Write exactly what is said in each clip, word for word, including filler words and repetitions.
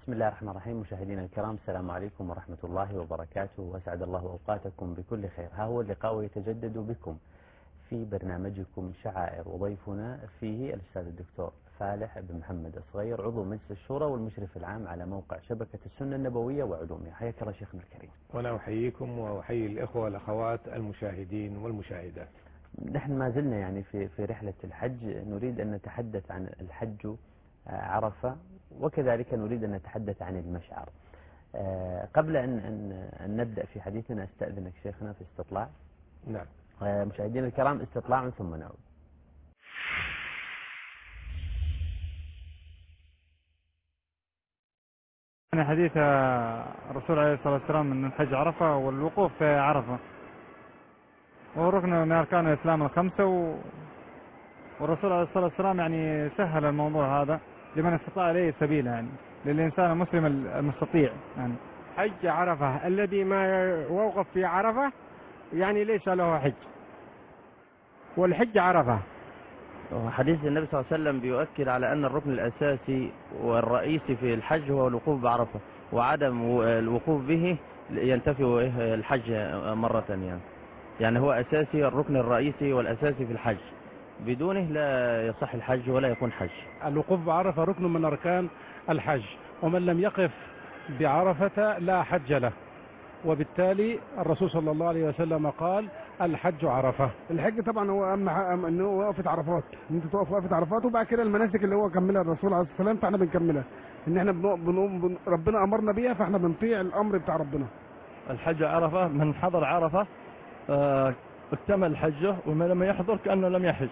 بسم الله الرحمن الرحيم. مشاهدينا الكرام، السلام عليكم ورحمة الله وبركاته، وأسعد الله أوقاتكم بكل خير. ها هو اللقاء يتجدد بكم في برنامجكم شعائر، وضيفنا فيه الأستاذ الدكتور فالح بن محمد الصغير، عضو مجلس الشورى والمشرف العام على موقع شبكة السنة النبوية وعلومها. حياك الله شيخنا الكريم. وأنا أحييكم وأحيي الإخوة والأخوات المشاهدين والمشاهدات. نحن ما زلنا يعني في في رحلة الحج، نريد أن نتحدث عن الحج عرفة، وكذلك نريد أن نتحدث عن المشعر. قبل أن, أن, أن نبدأ في حديثنا أستأذنك شيخنا في استطلاع. نعم. مشاهدينا الكرام، استطلاع ثم نعود. أنا حديث الرسول عليه الصلاة والسلام أن الحج عرفة والوقوف في عرفة، وهو ركن من أركان الإسلام الخمسة، و... والرسول عليه الصلاة والسلام يعني سهل الموضوع هذا لمن استطاع إليه سبيلا، يعني للإنسان المسلم المستطيع. يعني حج عرفة الذي ما وقف في عرفة يعني ليس له حج، والحج عرفة. حديث النبي صلى الله عليه وسلم بيؤكد على أن الركن الأساسي والرئيسي في الحج هو الوقوف بعرفة، وعدم الوقوف به ينتفي الحج مرة. يعني يعني هو أساسي، الركن الرئيسي والأساسي في الحج، بدونه لا يصح الحج ولا يكون حج. الوقوف بعرفة ركن من أركان الحج، ومن لم يقف بعرفة لا حج له، وبالتالي الرسول صلى الله عليه وسلم قال الحج عرفة. الحج طبعا هو اهم حاجه انه هو وقفه عرفات، ان انت تقف وقفه عرفات، وبعد كده المناسك اللي هو كملها الرسول عليه الصلاه والسلام فاحنا بنكملها، ان احنا بنقوم بنقوم ربنا امرنا بيها، فاحنا بنطيع الامر بتاع ربنا. الحج عرفة، من حضر عرفة اه اكتمل حجه، ومن لم يحضر كأنه لم يحج.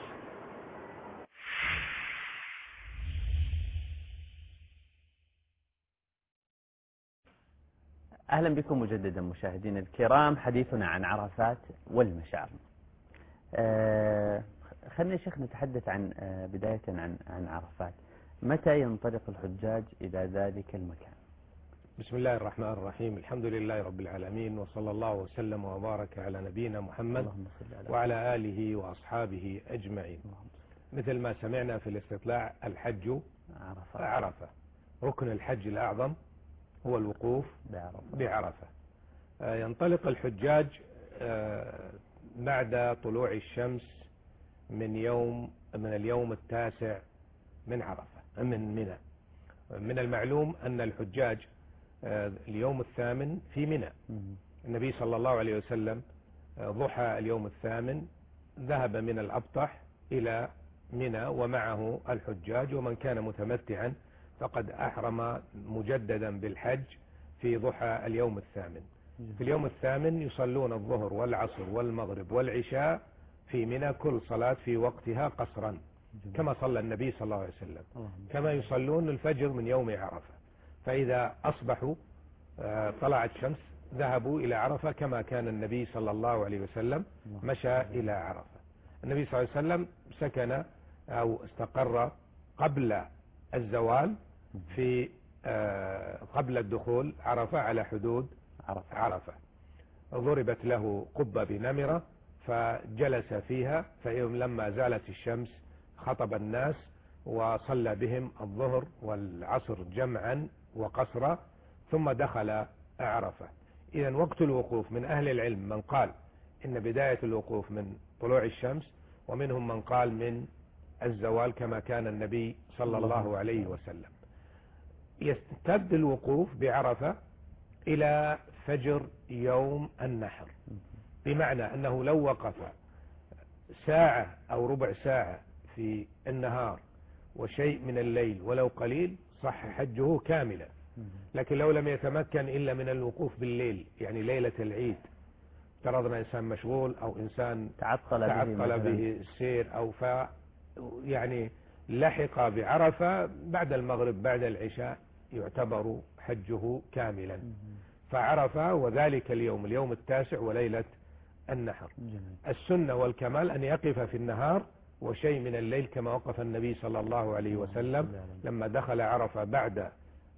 أهلا بكم مجددا مشاهدينا الكرام. حديثنا عن عرفات والمشعر. آه خلينا يا شيخ نتحدث عن آه بداية عن عن عرفات. متى ينطلق الحجاج إلى ذلك المكان؟ بسم الله الرحمن الرحيم. الحمد لله رب العالمين، وصلى الله وسلم وبارك على نبينا محمد وعلى آله وأصحابه أجمعين. مثل ما سمعنا في الاستطلاع، الحج عرفة, عرفة. ركن الحج الأعظم هو الوقوف بعرفة, بعرفة. ينطلق الحجاج بعد طلوع الشمس من يوم من اليوم التاسع من عرفة من منى. من المعلوم أن الحجاج اليوم الثامن في منى. النبي صلى الله عليه وسلم ضحى اليوم الثامن ذهب من الأبطح إلى منى ومعه الحجاج، ومن كان متمتعا فقد أحرم مجددا بالحج في ضحى اليوم الثامن. في اليوم الثامن يصلون الظهر والعصر والمغرب والعشاء في منى، كل صلاة في وقتها قصرا كما صلى النبي صلى الله عليه وسلم، كما يصلون الفجر من يوم عرفة. فإذا أصبحوا طلعت الشمس ذهبوا إلى عرفة كما كان النبي صلى الله عليه وسلم مشى إلى عرفة. النبي صلى الله عليه وسلم سكن أو استقر قبل الزوال في قبل الدخول عرفة على حدود عرفة. ضربت له قبة بنمرة فجلس فيها، فلما زالت الشمس خطب الناس وصلى بهم الظهر والعصر جمعا وقصرا، ثم دخل عرفة. إذن وقت الوقوف من أهل العلم من قال إن بداية الوقوف من طلوع الشمس، ومنهم من قال من الزوال كما كان النبي صلى الله عليه وسلم. يستمد الوقوف بعرفة إلى فجر يوم النحر، بمعنى أنه لو وقف ساعة أو ربع ساعة في النهار وشيء من الليل ولو قليل صح حجه كاملا. لكن لو لم يتمكن إلا من الوقوف بالليل، يعني ليلة العيد، افترضنا إنسان مشغول أو إنسان تعطل, تعطل به, به السير أو ف يعني لحق بعرفة بعد المغرب بعد العشاء، يعتبر حجه كاملا. فعرفة وذلك اليوم اليوم التاسع وليلة النحر. السنة والكمال أن يقف في النهار وشيء من الليل كما وقف النبي صلى الله عليه وسلم لما دخل عرفة بعد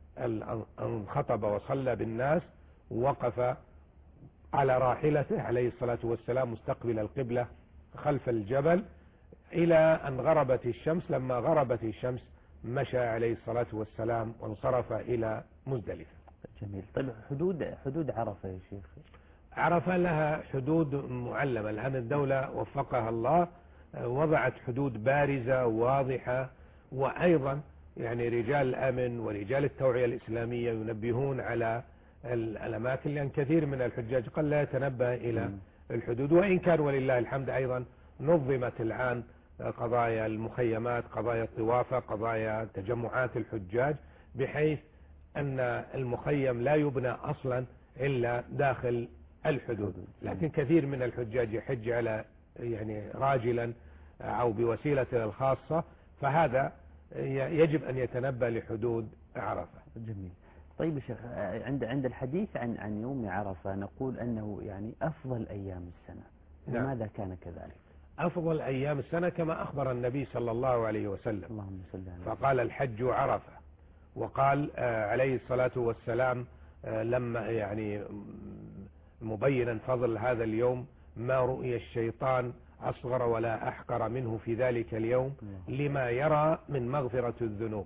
أن خطب وصلى بالناس، وقف على راحلته عليه الصلاة والسلام مستقبل القبلة خلف الجبل إلى أن غربت الشمس. لما غربت الشمس مشى عليه الصلاة والسلام وانصرف إلى مزدلفة. جميل. طيب حدود حدود عرفة يا شيخ؟ عرفة لها حدود معلمة، الآن الدولة وفقها الله وضعت حدود بارزة واضحة، وأيضا يعني رجال الأمن ورجال التوعية الإسلامية ينبهون على الأماكن، لأن كثير من الحجاج قد لا يتنبه إلى الحدود، وإن كان ولله الحمد أيضا نظمت الآن قضايا المخيمات، قضايا الطوافة، قضايا تجمعات الحجاج، بحيث أن المخيم لا يبنى أصلا إلا داخل الحدود. لكن كثير من الحجاج يحج على يعني راجلا أو بوسيلة الخاصة، فهذا يجب أن يتنبه لحدود عرفة. جميل. طيب يا شيخ، عند عند الحديث عن عن يوم عرفة نقول أنه يعني أفضل أيام السنة، لماذا نعم. كان كذلك؟ أفضل أيام السنة كما أخبر النبي صلى الله عليه وسلم، اللهم صل على فقال الحج عرفة، وقال عليه الصلاة والسلام لما يعني مبينا فضل هذا اليوم: ما رؤي الشيطان أصغر ولا أحقر منه في ذلك اليوم لما يرى من مغفرة الذنوب.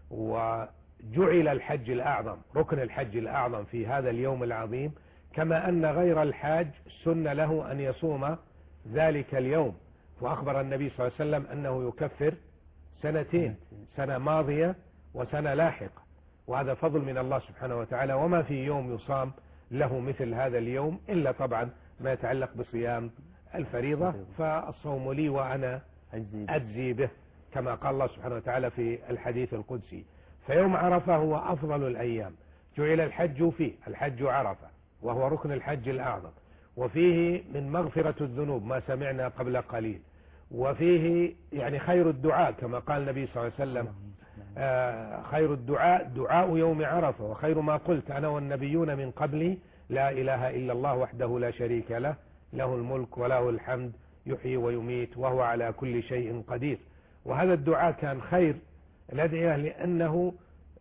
وجعل الحج الأعظم، ركن الحج الأعظم في هذا اليوم العظيم، كما أن غير الحاج سن له أن يصوم ذلك اليوم. وأخبر النبي صلى الله عليه وسلم أنه يكفر سنتين، سنة ماضية وسنة لاحقة، وهذا فضل من الله سبحانه وتعالى. وما في يوم يصام له مثل هذا اليوم، إلا طبعا ما يتعلق بصيام الفريضة، فالصوم لي وأنا أجزي به، كما قال الله سبحانه وتعالى في الحديث القدسي. فيوم عرفة هو أفضل الأيام، جعل الحج فيه، الحج عرفة وهو ركن الحج الأعظم، وفيه من مغفرة الذنوب ما سمعنا قبل قليل، وفيه يعني خير الدعاء كما قال النبي صلى الله عليه وسلم: آه خير الدعاء دعاء يوم عرفة، وخير ما قلت أنا والنبيون من قبلي لا إله إلا الله وحده لا شريك له، له الملك وله الحمد يحيي ويميت وهو على كل شيء قدير. وهذا الدعاء كان خير الأدعية، لأنه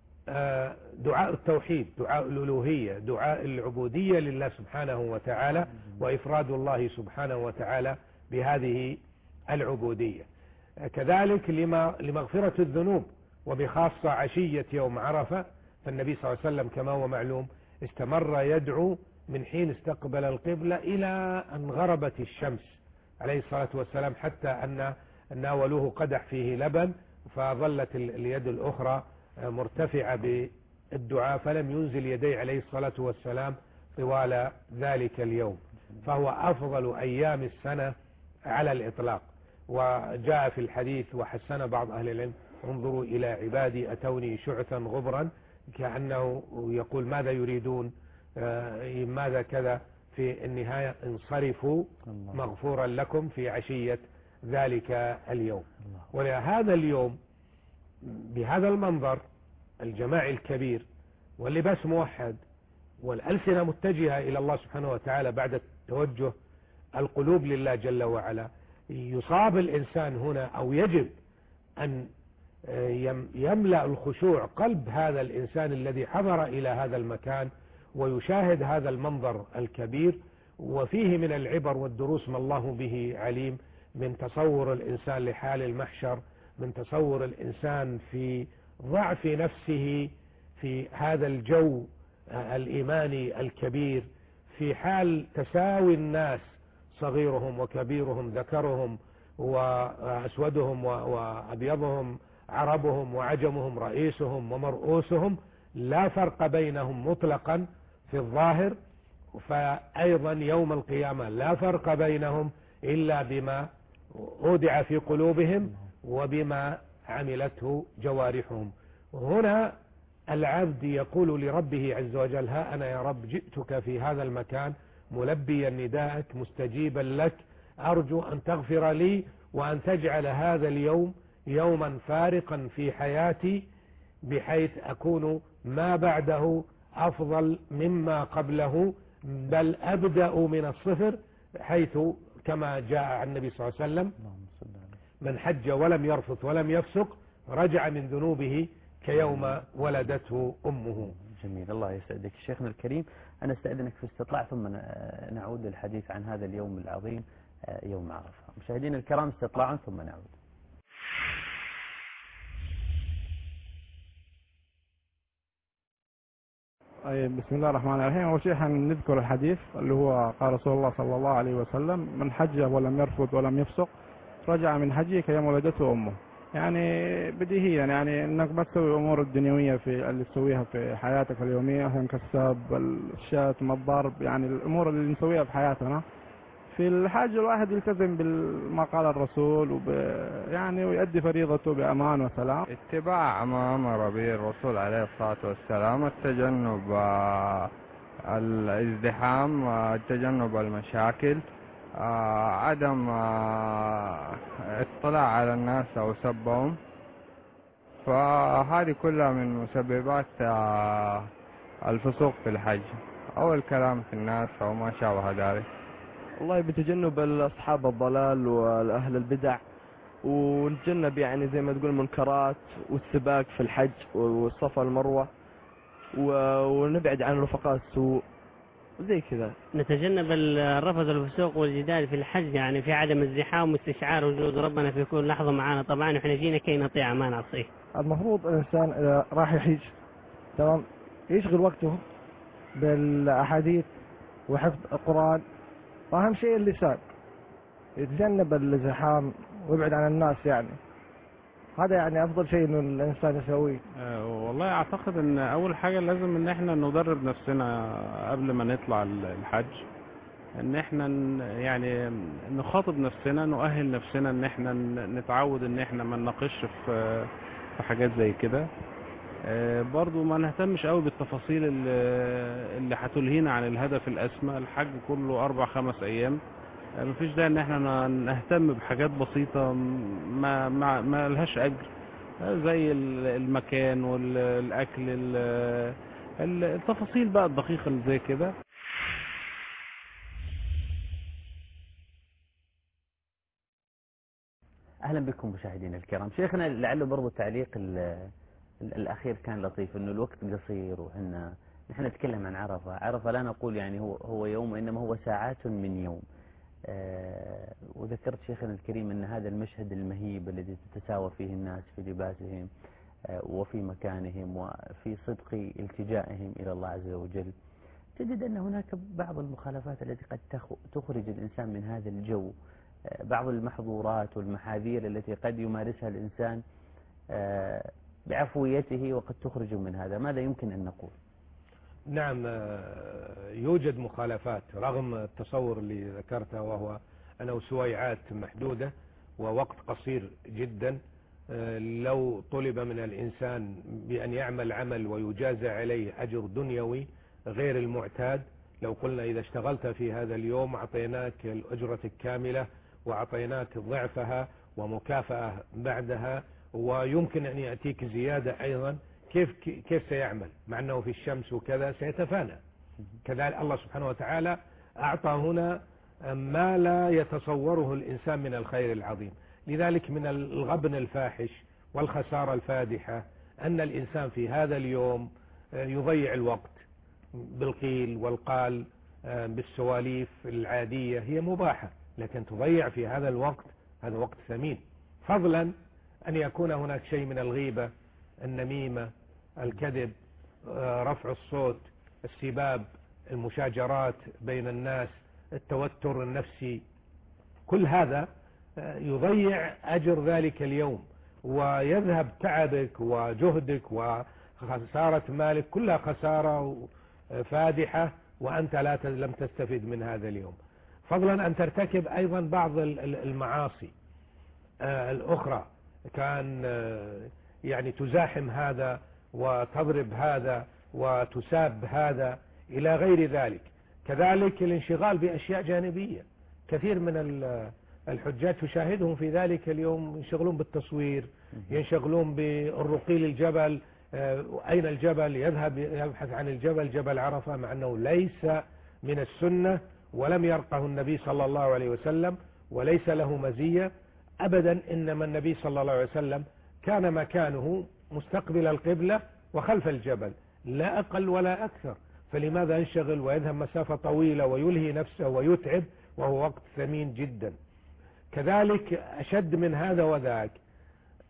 آه دعاء التوحيد، دعاء الألوهية، دعاء العبودية لله سبحانه وتعالى، وإفراد الله سبحانه وتعالى بهذه العبودية. كذلك لما لمغفرة الذنوب، وبخاصة عشية يوم عرفة، فالنبي صلى الله عليه وسلم كما هو معلوم استمر يدعو من حين استقبل القبلة إلى أن غربت الشمس عليه الصلاة والسلام، حتى أن ناولوه قدح فيه لبن، فظلت اليد الأخرى مرتفعة بالدعاء، فلم ينزل يديه عليه الصلاة والسلام طوال ذلك اليوم. فهو أفضل أيام السنة على الإطلاق. وجاء في الحديث وحسن بعض أهل العلم: انظروا إلى عبادي أتوني شعثا غبرا، كأنه يقول ماذا يريدون، آه ماذا كذا، في النهاية: انصرفوا مغفورا لكم في عشية ذلك اليوم. ولهذا اليوم بهذا المنظر الجماعي الكبير واللباس موحد والألسنة متجهة إلى الله سبحانه وتعالى بعد توجه القلوب لله جل وعلا، يصاب الإنسان هنا أو يجب أن يملأ الخشوع قلب هذا الإنسان الذي حضر إلى هذا المكان ويشاهد هذا المنظر الكبير، وفيه من العبر والدروس ما الله به عليم، من تصور الإنسان لحال المحشر، من تصور الإنسان في ضعف نفسه في هذا الجو الإيماني الكبير، في حال تساوي الناس صغيرهم وكبيرهم، ذكرهم وأسودهم وأبيضهم، عربهم وعجمهم، رئيسهم ومرؤوسهم، لا فرق بينهم مطلقا في الظاهر. فأيضا يوم القيامة لا فرق بينهم إلا بما أودع في قلوبهم وبما عملته جوارحهم. هنا العبد يقول لربه عز وجل: ها أنا يا رب جئتك في هذا المكان ملبيا نداءك مستجيبا لك، أرجو أن تغفر لي وأن تجعل هذا اليوم يوما فارقا في حياتي، بحيث أكون ما بعده أفضل مما قبله، بل أبدأ من الصفر، حيث كما جاء عن النبي صلى الله عليه وسلم: من حج ولم يرفث ولم يفسق رجع من ذنوبه كيوم ولدته أمه. جميل، الله يسعدك شيخنا الكريم. أنا استأذنك في استطلاع ثم نعود للحديث عن هذا اليوم العظيم يوم عرفة. مشاهدينا الكرام، استطلاع ثم نعود. طيب بسم الله الرحمن الرحيم. أول شيء حنذكر الحديث اللي هو قال رسول الله صلى الله عليه وسلم: من حج ولم يرفض ولم يفسق رجع من حجه كيوم ولدته أمه. يعني بديهيا يعني انك ما تسوي الامور الدنيويه في اللي تسويها في حياتك اليوميه، مثلا كالسب، الشتم، الضرب، يعني الامور اللي نسويها في حياتنا. في الحج الواحد يلتزم بما قال الرسول وب يعني ويؤدي فريضته بامان وسلام. اتباع ما امر به الرسول عليه الصلاه والسلام، التجنب الازدحام، تجنب المشاكل، آه عدم آه اطلاع على الناس او سبهم. فهذه كلها من مسببات آه الفسوق في الحج او الكلام في الناس او ما شابه ذلك. والله بتجنب اصحاب الضلال واهل البدع، ونتجنب يعني زي ما تقول المنكرات والسباق في الحج والصفا والمروه، ونبعد عن رفقاء السوء زي كذا. نتجنب الرفض والفسوق والجدال في الحج، يعني في عدم الزحام واستشعار وجود ربنا في كل لحظة معانا. طبعا احنا جينا كي نطيع ما نعصيه. المفروض الإنسان إذا راح يحج تمام يشغل وقته بالأحاديث وحفظ القرآن، وأهم شيء اللسان، يتجنب الزحام ويبعد عن الناس. يعني هذا يعني افضل شيء انه الانسان يسويه. أه والله اعتقد ان اول حاجه لازم ان احنا ندرب نفسنا قبل ما نطلع الحج، ان احنا يعني نخاطب نفسنا، نؤهل نفسنا ان احنا نتعود ان احنا ما نناقش في في حاجات زي كده. أه برضو ما نهتمش قوي بالتفاصيل اللي, اللي هتلهينا عن الهدف الاسمى. الحج كله اربع خمس ايام، مفيش داعي ان احنا نهتم بحاجات بسيطة ما ما ما لهاش اجر، زي المكان والاكل، التفاصيل بقى الدقيقة اللي زي كده. اهلا بكم مشاهدينا الكرام. شيخنا لعله برضو التعليق الاخير كان لطيف، انه الوقت قصير، وان نحن نتكلم عن عرفة. عرفة لا نقول يعني هو هو يوم، انما هو ساعات من يوم. آه وذكرت شيخنا الكريم أن هذا المشهد المهيب الذي تتساوى فيه الناس في لباسهم آه وفي مكانهم وفي صدق التجائهم إلى الله عز وجل، تجد أن هناك بعض المخالفات التي قد تخرج الإنسان من هذا الجو، آه بعض المحظورات والمحاذير التي قد يمارسها الإنسان آه بعفويته وقد تخرج من هذا. ماذا يمكن أن نقول؟ نعم، يوجد مخالفات رغم التصور اللي ذكرته، وهو أنه سويعات محدودة ووقت قصير جدا. لو طلب من الإنسان بأن يعمل عمل ويجازى عليه أجر دنيوي غير المعتاد، لو قلنا إذا اشتغلت في هذا اليوم أعطيناك الأجرة الكاملة وأعطيناك ضعفها ومكافأة بعدها، ويمكن أن يأتيك زيادة أيضا، كيف كيف سيعمل مع أنه في الشمس وكذا سيتفانى؟ كذلك الله سبحانه وتعالى أعطى هنا ما لا يتصوره الإنسان من الخير العظيم. لذلك من الغبن الفاحش والخسارة الفادحة أن الإنسان في هذا اليوم يضيع الوقت بالقيل والقال، بالسواليف العادية هي مباحة، لكن تضيع في هذا الوقت، هذا وقت ثمين، فضلا أن يكون هناك شيء من الغيبة، النميمة، الكذب، رفع الصوت، السباب، المشاجرات بين الناس، التوتر النفسي. كل هذا يضيع أجر ذلك اليوم، ويذهب تعبك وجهدك وخسارة مالك، كلها خسارة فادحة، وأنت لا لم تستفيد من هذا اليوم. فضلا أن ترتكب أيضا بعض المعاصي الأخرى، كان يعني تزاحم هذا وتضرب هذا وتساب هذا إلى غير ذلك. كذلك الانشغال بأشياء جانبية، كثير من الحجاج تشاهدهم في ذلك اليوم ينشغلون بالتصوير، ينشغلون بالرقي للجبل، أين الجبل، يذهب يبحث عن الجبل، جبل عرفة، مع أنه ليس من السنة ولم يرقه النبي صلى الله عليه وسلم وليس له مزية أبدا. إنما النبي صلى الله عليه وسلم كان مكانه مستقبل القبلة وخلف الجبل، لا أقل ولا أكثر، فلماذا ينشغل ويذهب مسافة طويلة ويلهي نفسه ويتعب وهو وقت ثمين جدا؟ كذلك أشد من هذا وذاك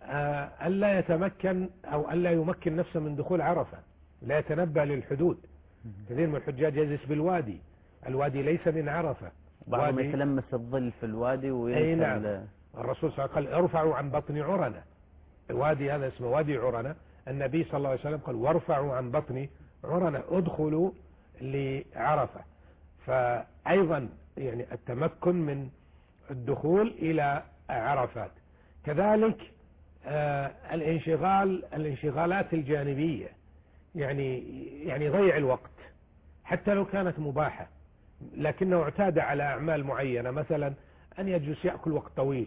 ألا يتمكن أو ألا يمكن نفسه من دخول عرفة، لا يتنبه للحدود، كثير من الحجاج يجلس بالوادي، الوادي ليس من عرفة. بعضهم يتلمس الظل في الوادي وينسى. أي نعم. الرسول صلى الله عليه وسلم قال ارفعوا عن بطن عرنة، الوادي هذا اسمه وادي عرنة. النبي صلى الله عليه وسلم قال وارفعوا عن بطن عرنة، ادخلوا لعرفة. فأيضا يعني التمكن من الدخول إلى عرفات. كذلك آه الانشغال الانشغالات الجانبية، يعني يعني ضيع الوقت حتى لو كانت مباحة، لكنه اعتاد على أعمال معينة، مثلا أن يجلس يأكل وقت طويل،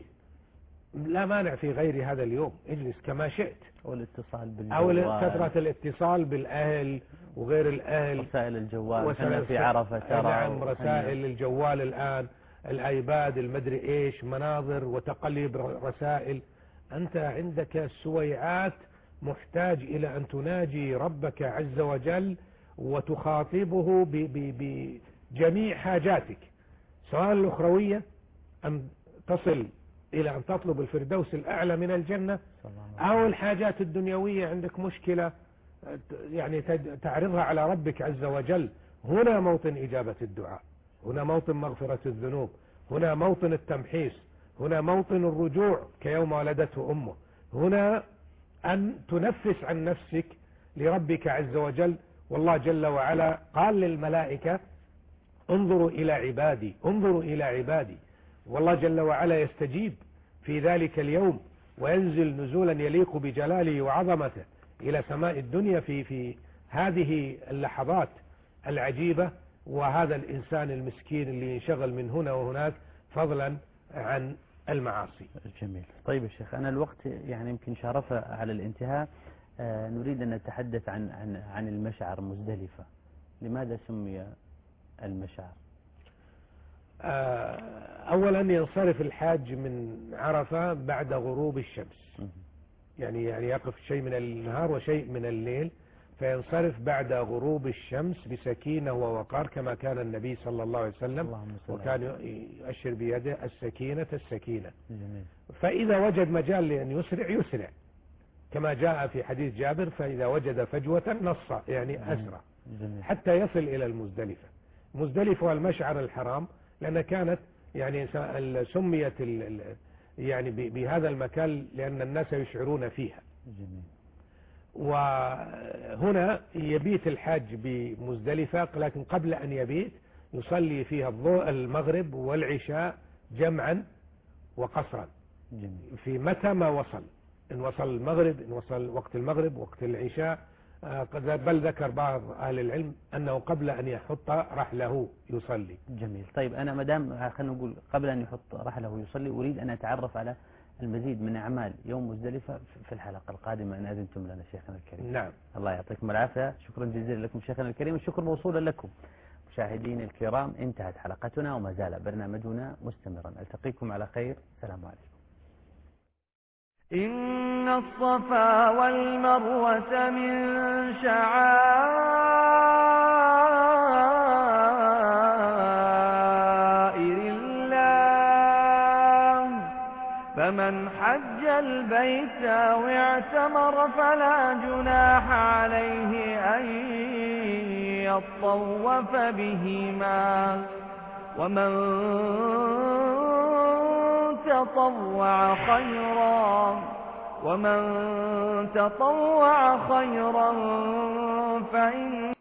لا مانع في غير هذا اليوم اجلس كما شئت، أو الاتصال بالجوال، أو كثرة الاتصال بالأهل وغير الأهل، رسائل الجوال، وسائل في عرفة ترى. نعم، رسائل الجوال الآن، الآيباد، المدري إيش، مناظر وتقليب رسائل. أنت عندك سويعات محتاج إلى أن تناجي ربك عز وجل وتخاطبه بجميع حاجاتك، سواء الأخروية أن تصل إلى أن تطلب الفردوس الأعلى من الجنة، أو الحاجات الدنيوية عندك مشكلة يعني تعرضها على ربك عز وجل. هنا موطن إجابة الدعاء، هنا موطن مغفرة الذنوب، هنا موطن التمحيص، هنا موطن الرجوع كيوم ولدته أمه، هنا أن تنفس عن نفسك لربك عز وجل. والله جل وعلا قال للملائكة انظروا إلى عبادي، انظروا إلى عبادي. والله جل وعلا يستجيب في ذلك اليوم وينزل نزولا يليق بجلاله وعظمته إلى سماء الدنيا في في هذه اللحظات العجيبة. وهذا الإنسان المسكين اللي ينشغل من هنا وهناك فضلا عن المعاصي. جميل. طيب يا شيخ، أنا الوقت يعني يمكن شارف على الانتهاء. آه نريد أن نتحدث عن عن عن المشعر مزدلفة. لماذا سمي المشعر؟ آه أولا ينصرف الحاج من عرفة بعد غروب الشمس، يعني يعني يقف شيء من النهار وشيء من الليل، فينصرف بعد غروب الشمس بسكينة ووقار كما كان النبي صلى الله عليه وسلم، وكان يؤشر بيده السكينة السكينة. جميل. فإذا وجد مجال لأن يسرع يسرع كما جاء في حديث جابر، فإذا وجد فجوة نص يعني أسرع. جميل. حتى يصل إلى المزدلفة. مزدلفة والمشعر الحرام لأن كانت يعني سميت يعني بهذا المكان لأن الناس يشعرون فيها. جميل. وهنا يبيت الحاج بمزدلفة، لكن قبل أن يبيت يصلي فيها الضوء المغرب والعشاء جمعا وقصرا. جميل. في متى ما وصل، إن وصل المغرب، إن وصل وقت المغرب، وقت العشاء، بل ذكر بعض أهل العلم أنه قبل أن يحط رحله يصلي. جميل. طيب أنا مدام خلينا نقول قبل أن يحط رحله يصلي، أريد أن أتعرف على المزيد من أعمال يوم مزدلفة في الحلقة القادمة إن أذنتم لنا شيخنا الكريم. نعم. الله يعطيكم العافية. شكرا جزيلا لكم شيخنا الكريم، الشكر موصولا لكم. مشاهدين الكرام، انتهت حلقتنا وما زال برنامجنا مستمرا. ألتقيكم على خير. السلام عليكم. إن الصفا والمروة من شعائر الله، فمن حج البيت أو اعتمر فلا جناح عليه أن يطوف بهما، ومن تطوع خيرا ومن تطوع خيرا فإن